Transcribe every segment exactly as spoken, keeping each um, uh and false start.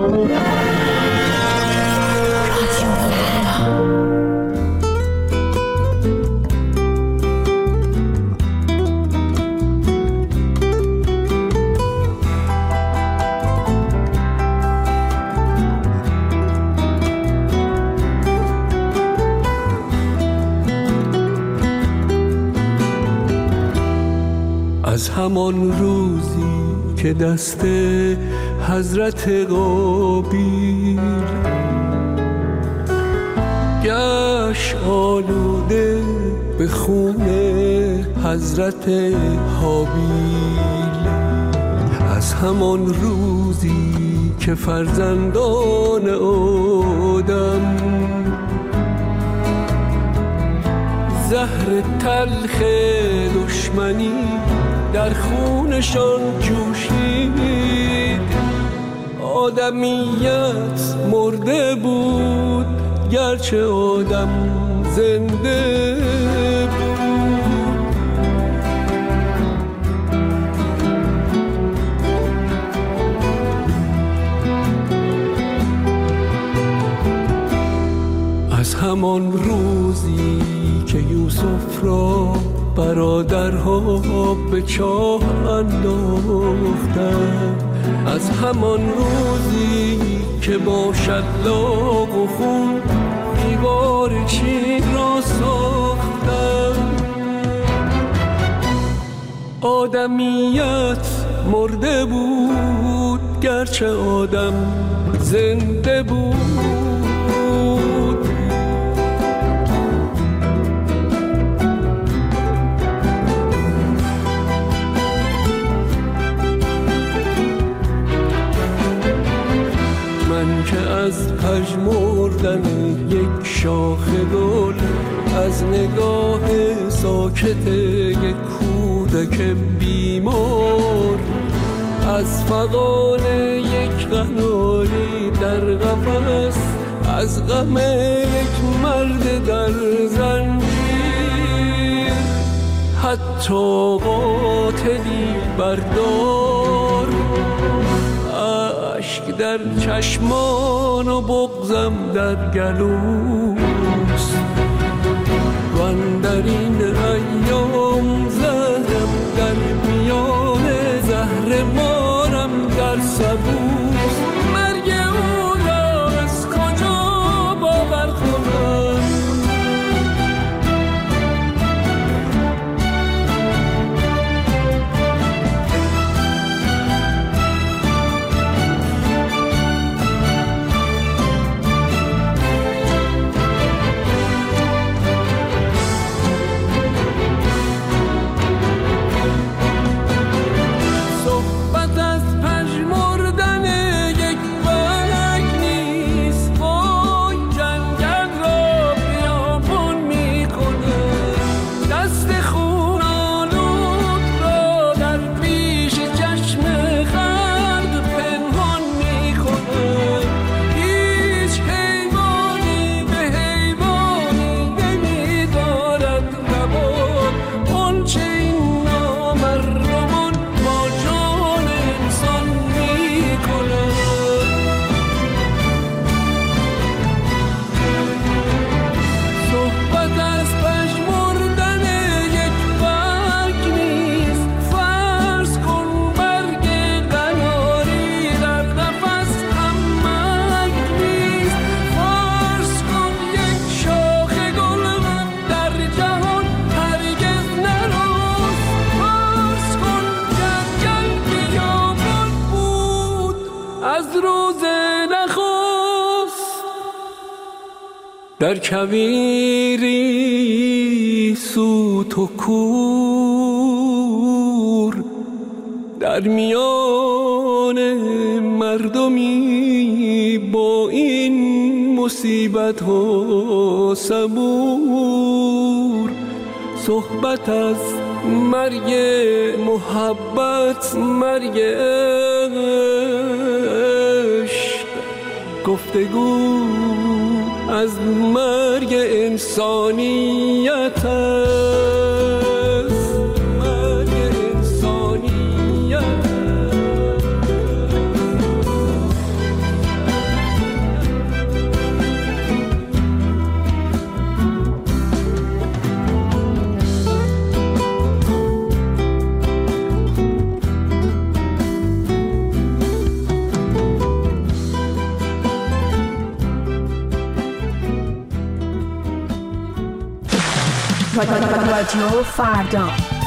از همان روزی که دست حضرت قابیل گشت آلوده به خون حضرت حابیل، از همان روزی که فرزندان آدم زهر تلخ دشمنی در خونشان جوشید. آدمیت مرده بود گرچه آدم زنده بود. از همان روزی که یوسف را برادرها به چاه انداختند، از همان روزی که با شلاق و خون دیوار چین را ساختند. آدمیت مرده بود گرچه آدم زنده بود. که از پژمردن یک شاخ گل، از نگاه ساکت یک کودک بیمار، از فغان یک قناری در قفس، از غم یک مرد در زنجیر، حتی قاتلی بردار، اشک در چشمان و بغضم در گلوست. و اندر این ایام زهرم در میان زهر مارم در سبوست. مرگ او را از کجا باور کنم؟ در کویری سوت و کور، در میان مردمی با این مصیبت ها صبور، صحبت از مرگ محبت، مرگ عشق، گفتگو از مرگ انسانیت است، مرگ انسانیت. رادیو فردا.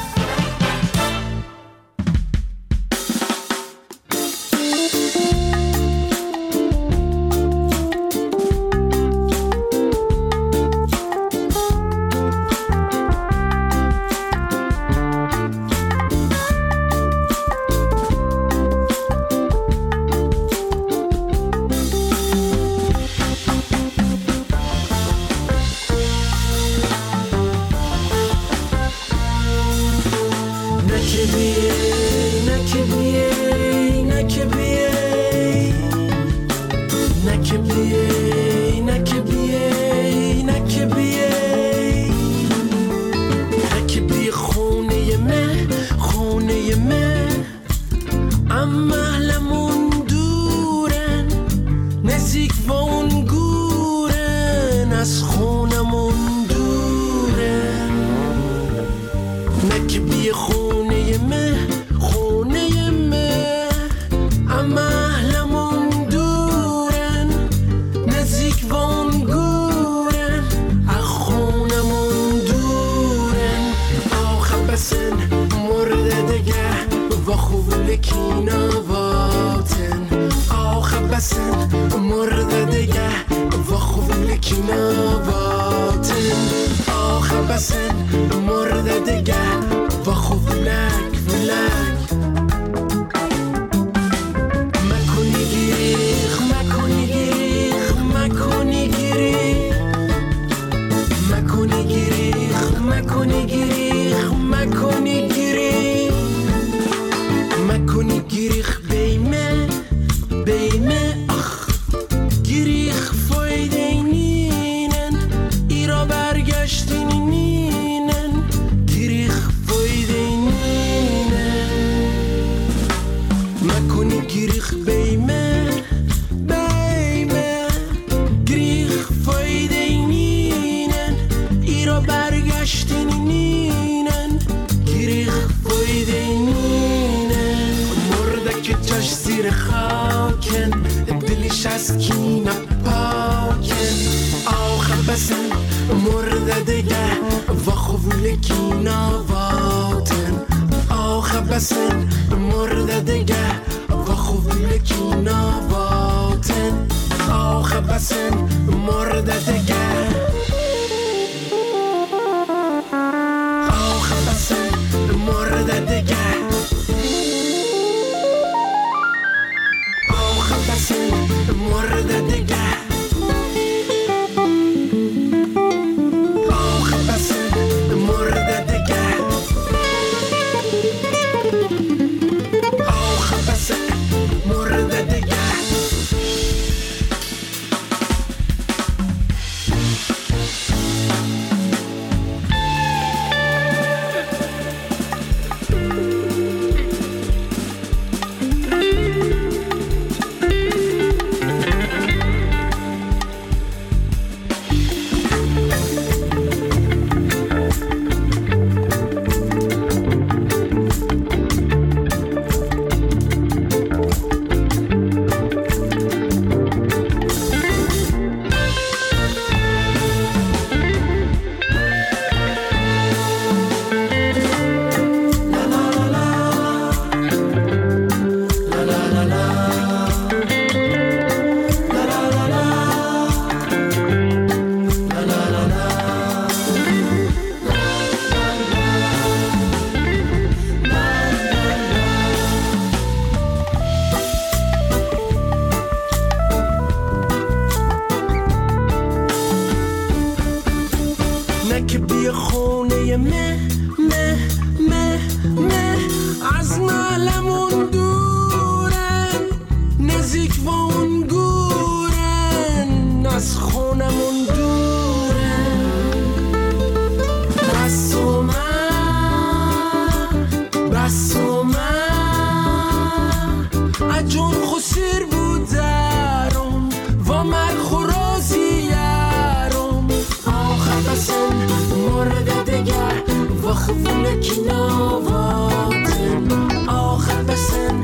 آخر بسن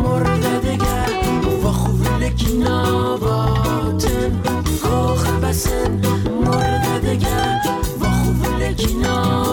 مرد دگر و خوب لکی نباتن آخر بسن مرد دگر و خوب لکی نباتن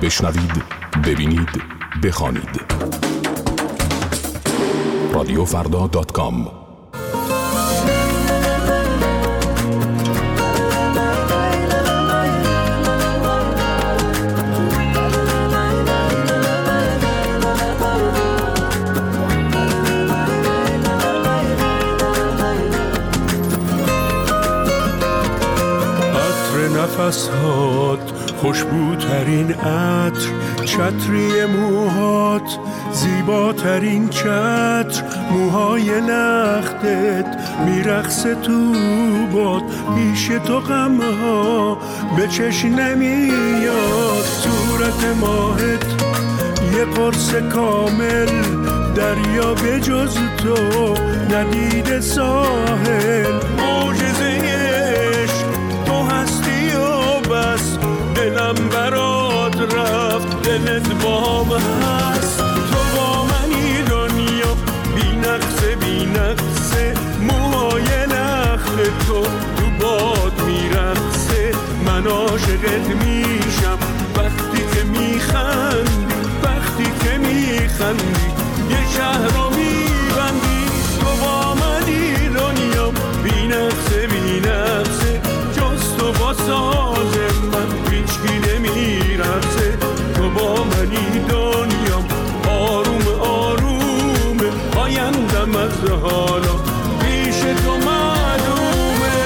بشنوید، ببینید، بخوانید. رادیو فردا دات کام. نفس‌هات خوشبوترین عطر، چتری موهات زیباترین چتر، موهای لختت میرقصه تو باد، پیش تو غمها به چشم نمیاد، صورت ماهت یه قرص کامل، دریا به جز تو ندیده ساحل، معجزه عشق تو هستی و بس، دلم برات رفت دلت بام هست، تو با منی دنیا بی نقصه بی نقصه، موهای لخت تو تو باد میرقصه، من عاشقت میشم وقتی که میخندی، وقتی که میخندی یه شهر رو میبندی، تو با منی دنیا بی نقصه بی نقصه، جز تو با ساز من هیچکی نمیرقصه، تو با منی دنیا آروم آروم، آیندم از حالا پیش تو معلومه.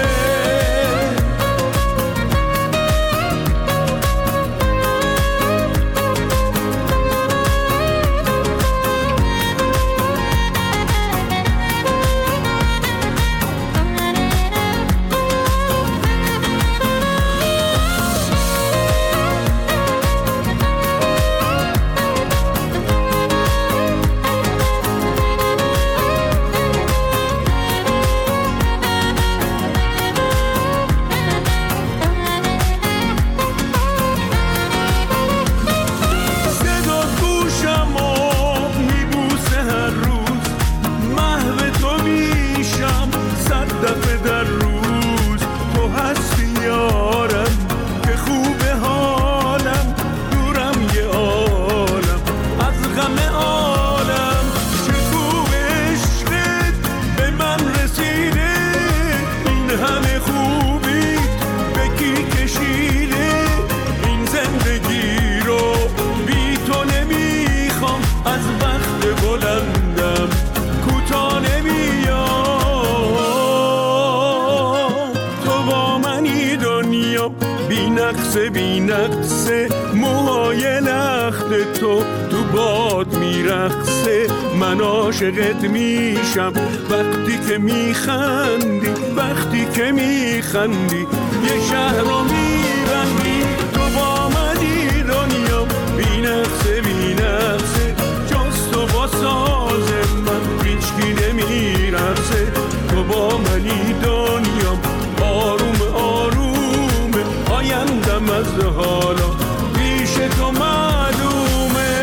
بی نقصه موهای لخت تو تو باد میرقصه، من عاشقت میشم وقتی که میخندی، وقتی که میخندی یه شهر رو میبندی، تو با منی دنیا بی نقصه بی نقصه، جز تو با ساز من هیچکی نمیرقصه، تو با منی دنیا آروم آروم، آیندم از حالا پیش تو معلومه.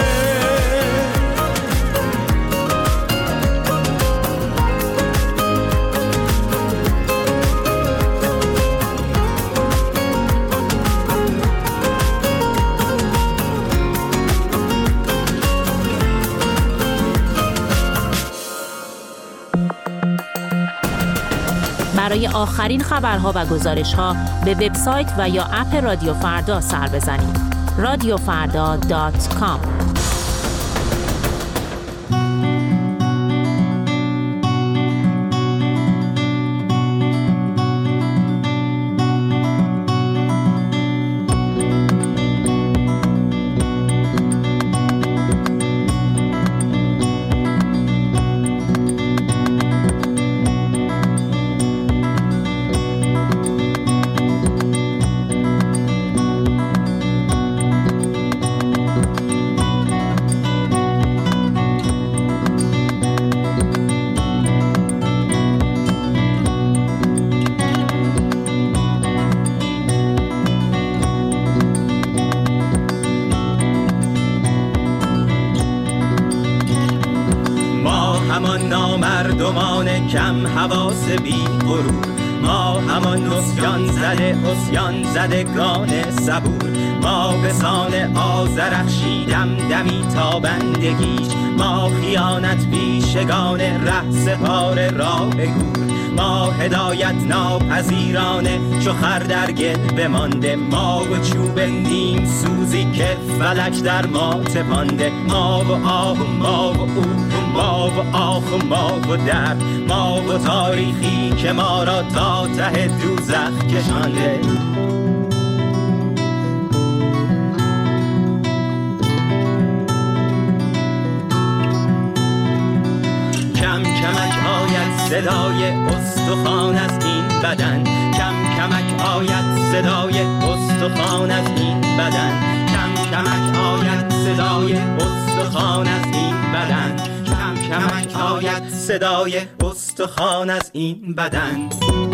برای آخرین خبرها و گزارش‌ها به وبسایت و یا اپ رادیو فردا سر بزنید. رادیو فردا دات کام. نامردمان کم حواس بی غرور، ما همان نسیان زده اسیان زدگان صبور، ما به سان آذرخشیدم دمی تا بندگیش، ما خیانت پیشگان ره سپار راه گور، ما هدایت ناپذیرانه چو خر در گل بمانده، ما و چوب نیم سوزی که فلک در ما تپانده، ما و آه و ما و او، ما و آخ و ما و درد، ما و تاریخی که ما را تا ته دوزخ کشانده. کم کمک آید صدای استخوان از این بدن، کم کمک آید صدای استخوان از این بدن، کم کمک آید صدای استخوان از این بدن، کم کمک آید صدای استخوان از این بدن.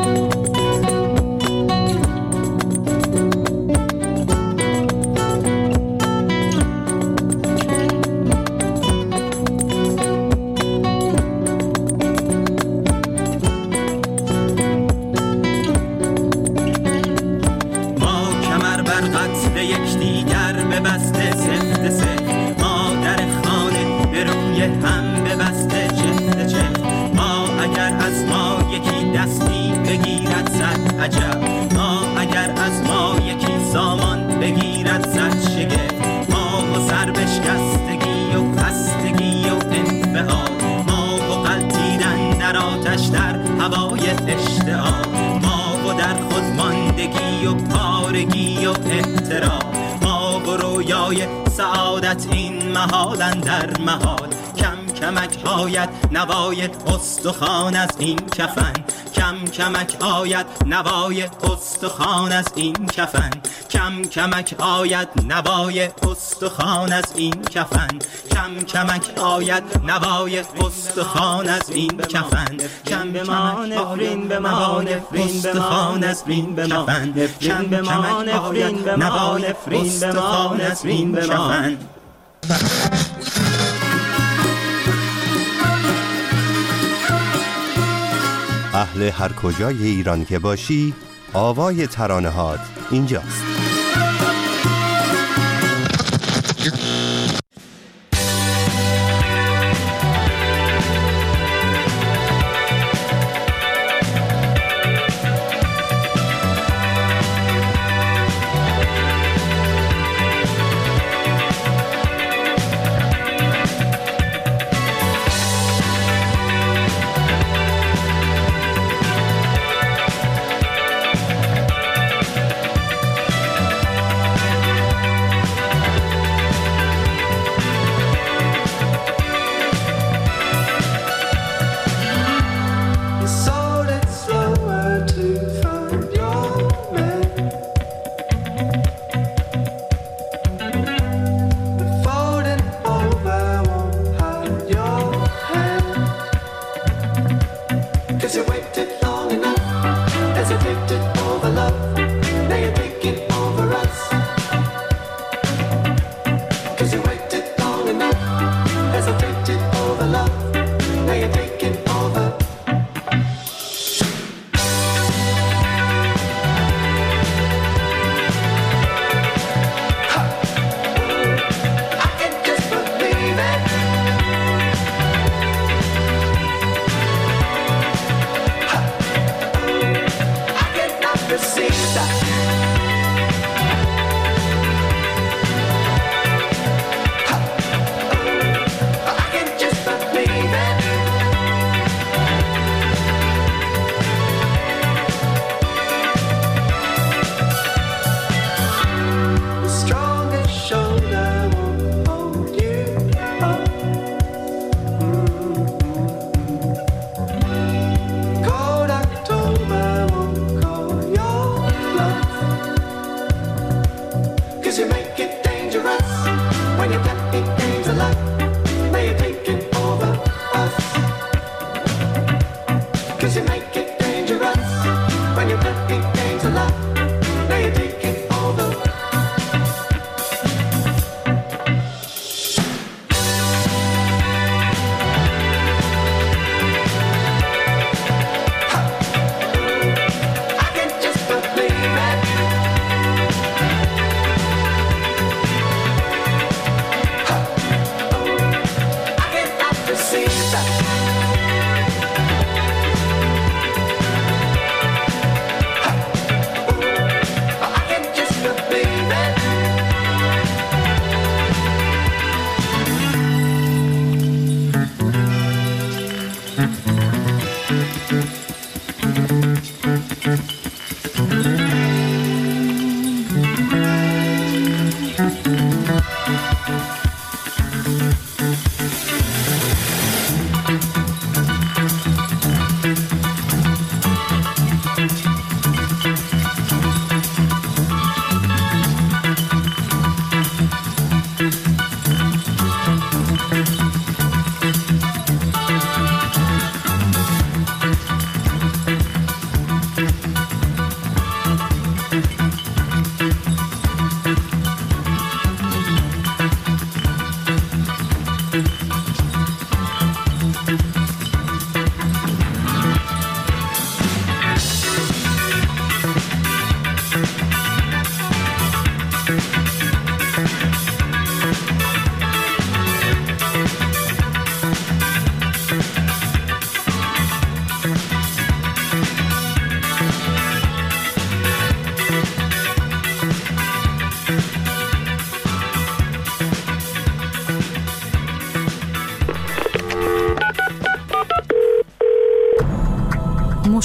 سعادت این محالن در محال، کم کمک آید نوای استخوان از این کفن، کم کمک آید نوای استخوان از این کفن، کم کمک آید نوای استخوان از این کفن، کم کمک آید نوای استخوان از این کفن، کم بمان نفرین بمان نفرین بمان نفرین بمان کم بمان نفرین بمان نفرین بمان نفرین بمان. اهل هر کجای ایران که باشی، آوای ترانه‌هات اینجاست. I can just believe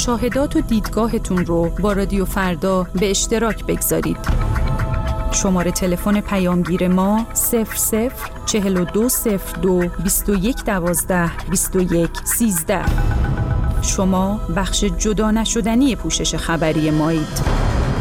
مشاهدات و دیدگاهتون رو با رادیو فردا به اشتراک بگذارید. شماره تلفن پیامگیر ما صفر صفر چهل و دو صفر دو بیست و یک دوازده بیست و یک سیزده. شما بخش جدا نشدنی پوشش خبری مایید.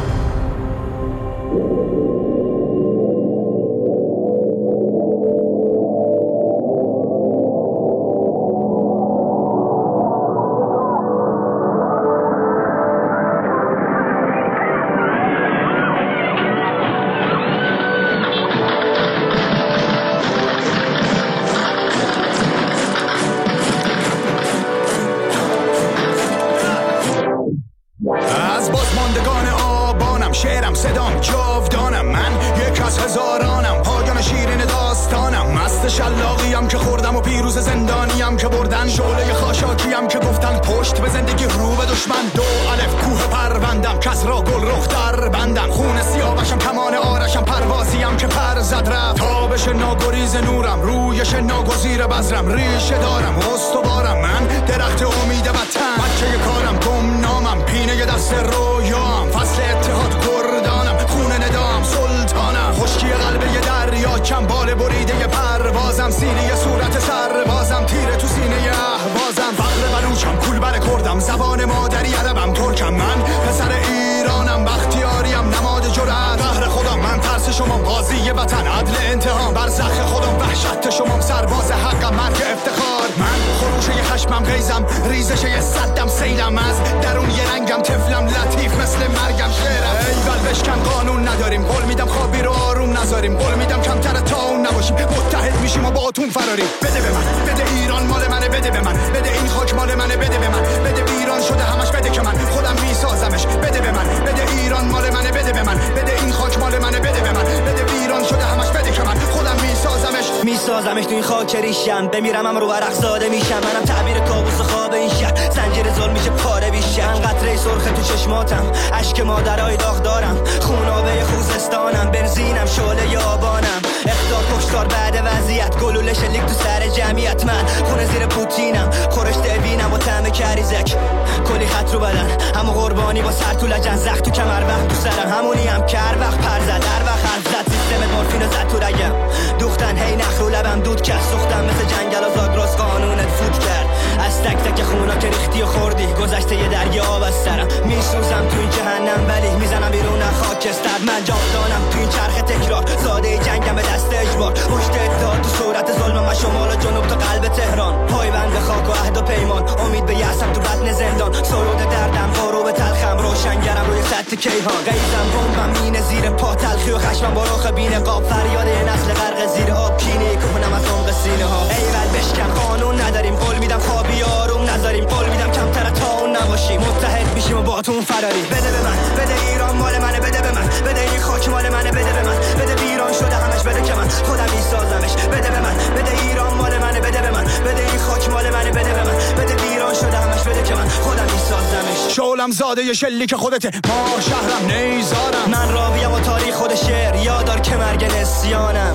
میسازمش تو این خاک ریشم، بمیرم هم رو ورق زاده میشم. منم تعبیر کابوس خواب این شهر، زنجیر ظلم میشه پاره بیشتر. قطره سرخ تو چشماتم، اشک مادرای داغ دارم، خونابه خوزستانم، بنزینم شعله آبانم. اختار کشتار بعد وضعیت، گلوله شلیک تو سر جمعیت. من خونه زیر پوتینم، خورش دوینم با طعم کریزک. کلی خط رو بدن، همو قربانی با سر تو لجن، زخم تو کمر وقت تو سرم، همونی هم که هر وقت پر زد، هر وقت حرف زد. سیستم مورفین زد تو رگم، دوختن هی نخ رو لبم دود کرد. سوختم مثل جنگل و زاگرس، قانونت فوت کرد. از تک تک خونا که ریختی و خوردی، گذشته یه دریا آب از سرم. میسوزم تو این جهنم ولی میزنم بیرون خاکستر. من جاودانم تو این چرخ تکرار، زاده جنگم به دست اجبار. پشت اتحاد تو صورت ظلم، من شمال و جنوب تا قلب تهران. پایبند خاک و عهد و پیمان، امید به یأسم تو بطن زندان. سرود دردم غروب تلخم، روشنگرم روی سطح کیهان. غیظم بمبم مینه زیر پا، تلخی و خشمم با رخ بی نقاب. فریاد یه نسل غرق زیر آب، کینه کهنم از عمق سینه ها. ایول بشکن، قانون نداریم، قول میدم خوابی آروم نذاریم. قول میدم کمتر تا اون نباشیم، متحد میشیم و باهاتون فراری. بده به من، بده ایران مال منه، بده به من، بده این خاک مال منه، بده به من، بده ویران شده همش، بده که من خودم میسازمش. بده به من، بده ایران مال منه، بده به من، بده این خاک مال منه، بده به من، بده ویران شده همش، بده که من خودم میسازمش. شعلم زاده شلیک خودته، ما شهرم نیزارم. من راویم و تاریخ خود شعر، یادار که مرگ نسیانم.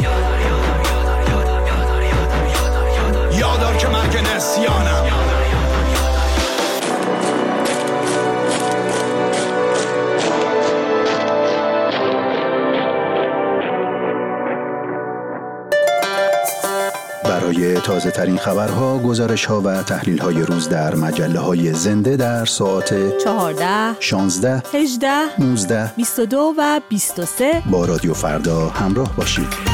یادار که مرگ نسیانم. برای تازه ترین خبرها، گزارش ها و تحلیل های روز در مجله های زنده در ساعت چهارده، شانزده، هجده، نوزده، بیست و دو و بیست و سه با رادیو فردا همراه باشید.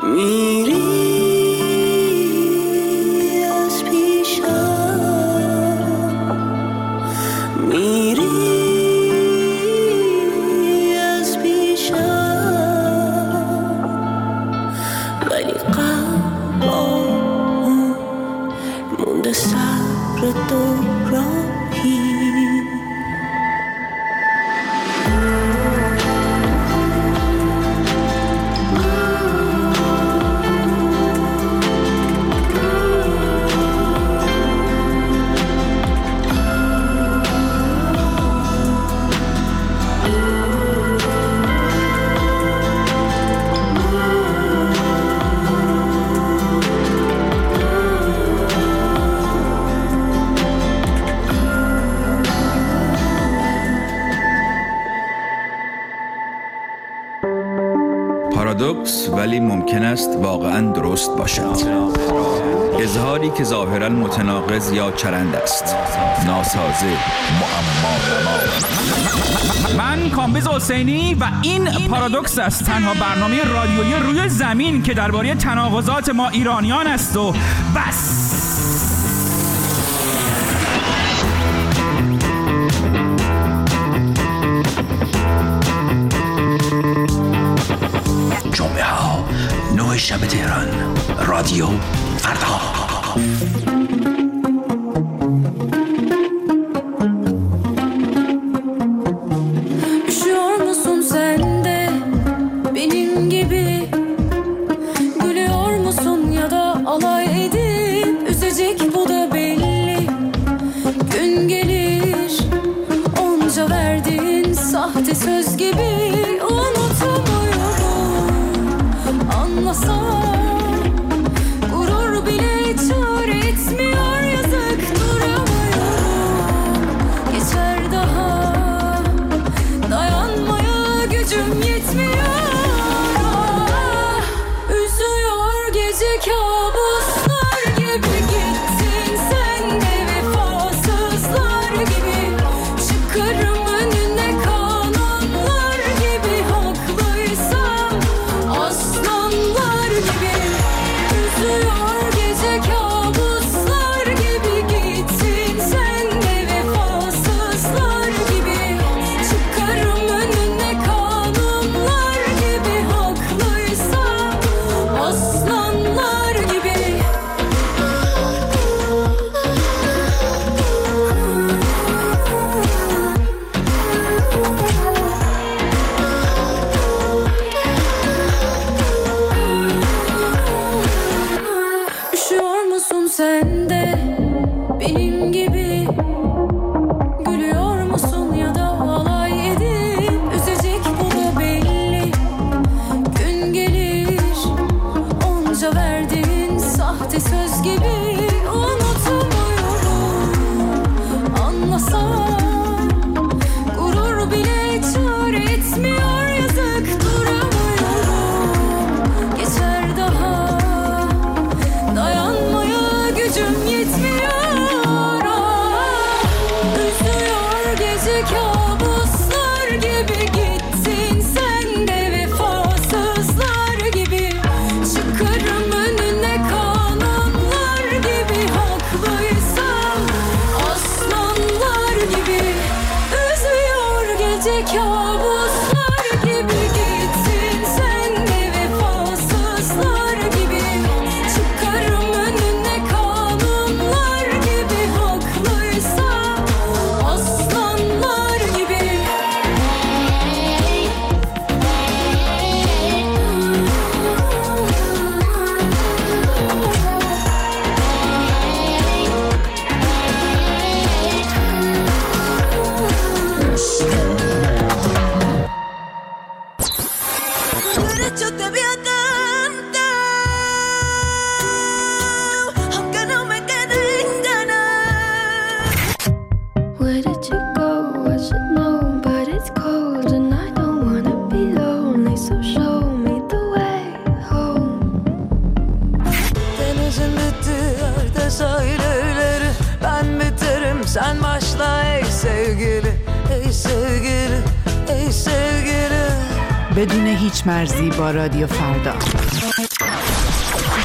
پارادوکس ولی ممکن است واقعاً درست باشد. اظهاری که ظاهراً متناقض یا چرند است، ناسازه، معما. من کامبیز حسینی و این پارادوکس است، تنها برنامه رادیویی روی زمین که درباره تناقضات ما ایرانیان است و بس. جمعه ها نه شب تهران، رادیو فردا. Söz gibi unutamıyorum, anlasam gurur bile çare etmiyor, yazık duramıyorum. Geçer daha, dayanmaya gücüm yetmiyor. Ah, üzüyor gece kabuslar gibi, gittin sen de vefasızlar gibi. Çıkarım önüne kanunlar gibi, haklıysam aslanlar gibi. Üzüyor gece kabuslar gibi, gittin sen de vefasızlar gibi. Çıkarım önüne kanunlar gibi, haklıysam aslanlar gibi. Üşüyor musun sen de benim gibi? Gülüyor musun ya da alay edip üzecek, bu da belli. Gün gelir onca verdiğin sahte söz gibi, unutamıyorum, anlasam gurur bile çare etmiyor, yazık duramıyorum. Geçer daha, dayanmaya gücüm yetmiyor. Ah, üzüyor gece kabuslar gibi, gittin sen de vefasızlar gibi. Çıkarım önüne kanunlar gibi, haklıysam aslanlar gibi. Üzüyor gece kabuslar gibi, gittin sen de vefasızlar gibi. Çıkarım önüne kanunlar gibi, haklıysam aslanlar gibi. Derecho te voy a cantar, aunque no me queden ganas. Where did you go? I should know, but it's cold and I don't wanna be lonely, so show me the way home. Denizin bitti yerde sahilleri, ben biterim sen başla ey sevgili, ey sevgili, ey sevgili. بدون هیچ مرزی با رادیو فردا.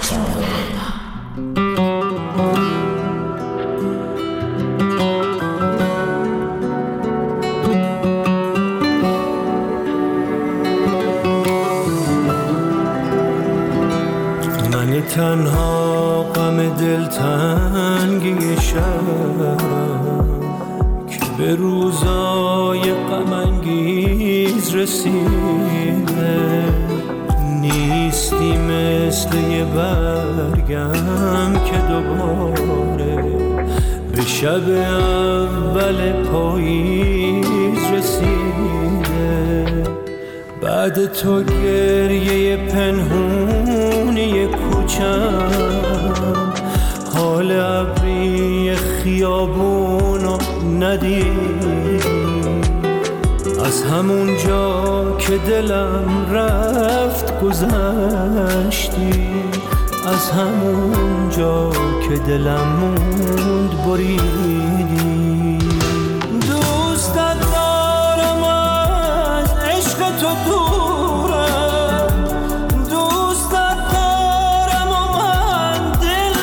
من تنها غم دلتنگی شهرم که به روزای غم انگیز رسیده، نیستی مثل یه برگم که دوباره به شب اول پاییز رسیده. بعد تو گریه پنهونی کوچم، حال ابری خیابونو ندیدی، از همون جا که دلم رفت گذشتی، از همون جا که دلم موند بریدی. دوستت دارم از عشق تو دورم، دوستت دارم و من دل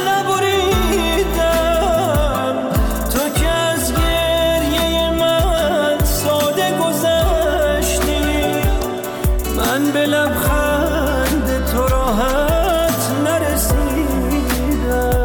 نبریدم، تو که از گریه من ساده گذشتی، من به لبخند تو راحت نرسیدم.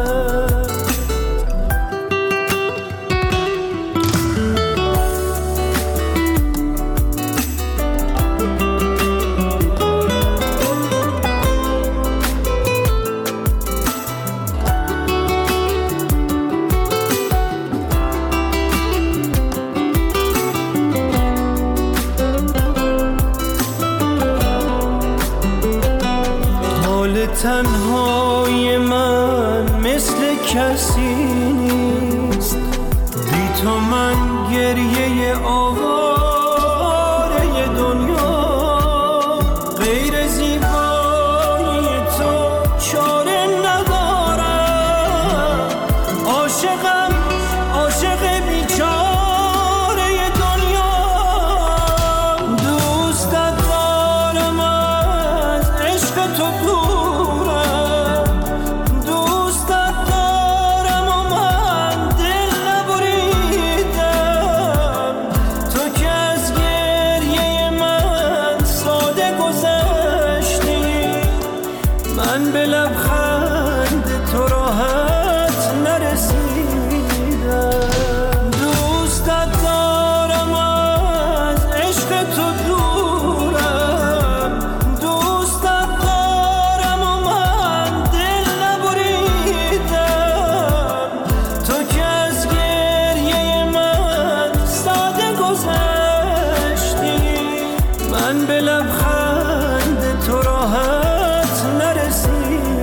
تنهای من مثل کسی نیست، بی تو من گریه آواره دنیا، غیر زیبایی تو چاره ندارم، عاشقم عاشق بیچاره دنیا. دوستت دارم از عشق تو دور، به لبخند تو راحت نرسیدم. دوستت دارم از عشق تو دورم، دوستت دارم و من دل نبریدم، تو که از گریه من ساده گذشتی، من به لبخند تو راحت نرسیدم.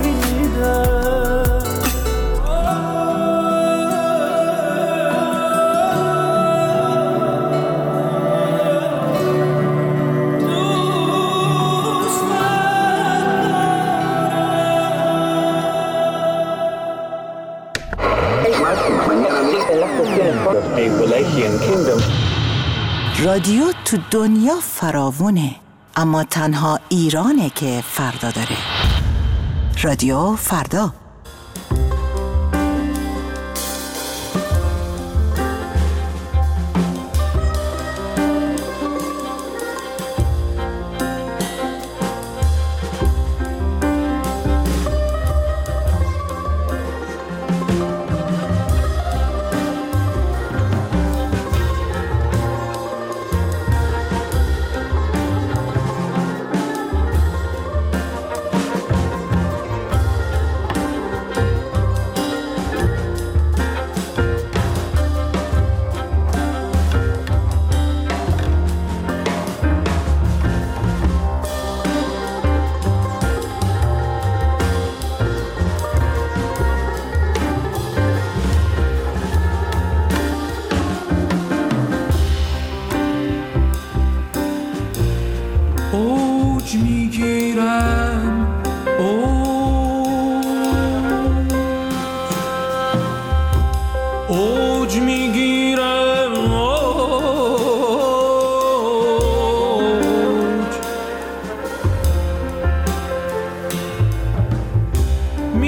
رادیو تو دنیا فراوونه، اما تنها ایرانه که فردا داره. رادیو فردا.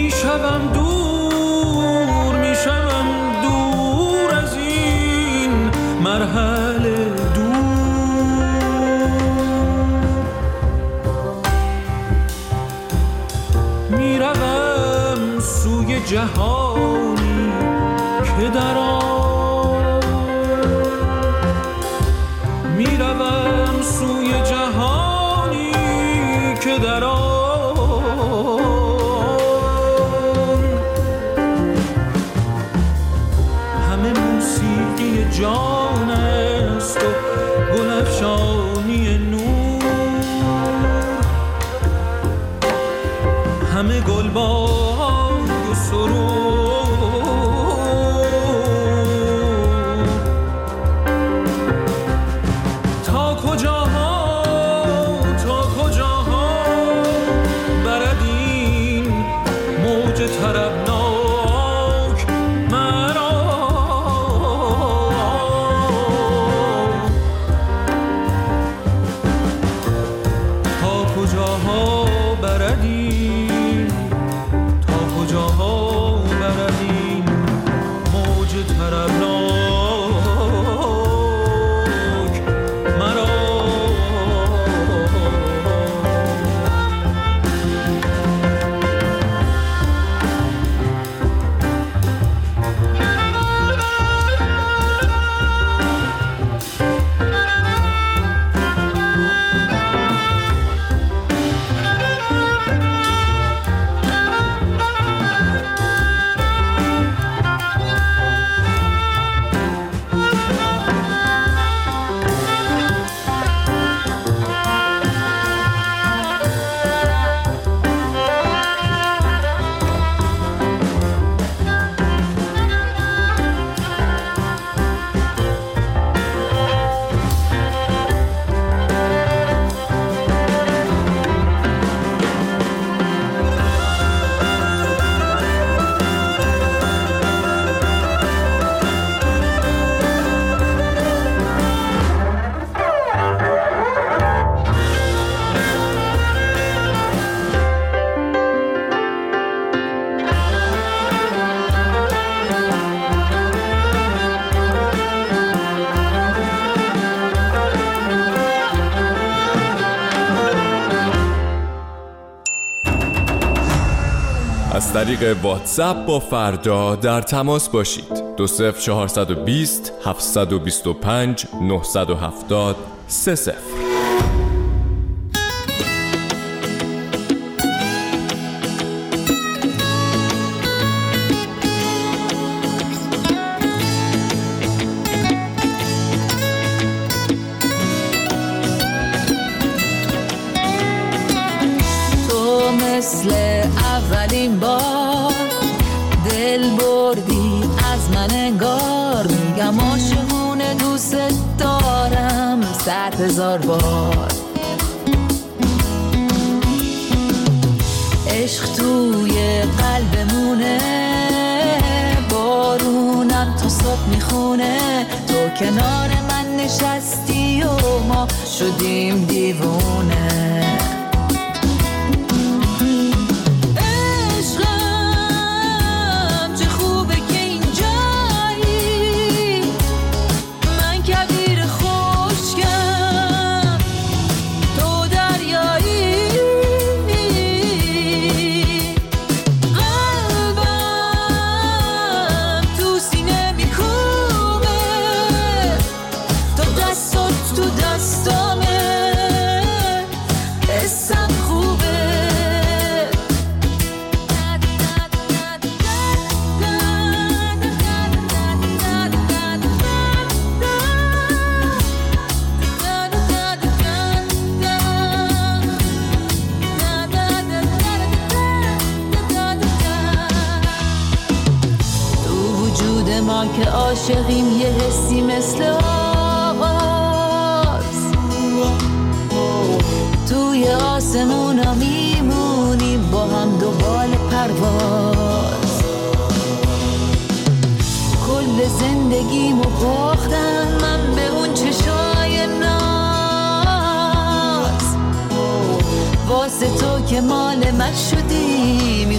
میشوم دور میشوم دور از این مرحله دور. میروم سوی جهانی که در آن میروم سوی جهانی که در آن جان است و گل افشانی نور، همه گلبانگ و سرور. تا کجاها تا کجاها برد این موج طربناک مرا، کجاها بردین تا کجاها بردین موج طربناک مرا. از طریق واتساپ با فردا در تماس باشید. دو صفر چهارصد و بیست هفتصد و بیست و پنج نهصد و هفتاد سه صفر. تو مثل اولین بار دل بردی از من انگار، میگم عاشقونه دوست دارم صد هزار بار. عشق توی قلبمونه، بارونم تا صبح میخونه، تو کنار من نشستی و ما شدیم دیوونه. ما که عاشقیم یه حسی مثل آغاز، توی آسمونا میمونیم با هم دنبال پرواز. کل زندگیمو باختم من به اون چشای ناز، واسه تو که مال من شدی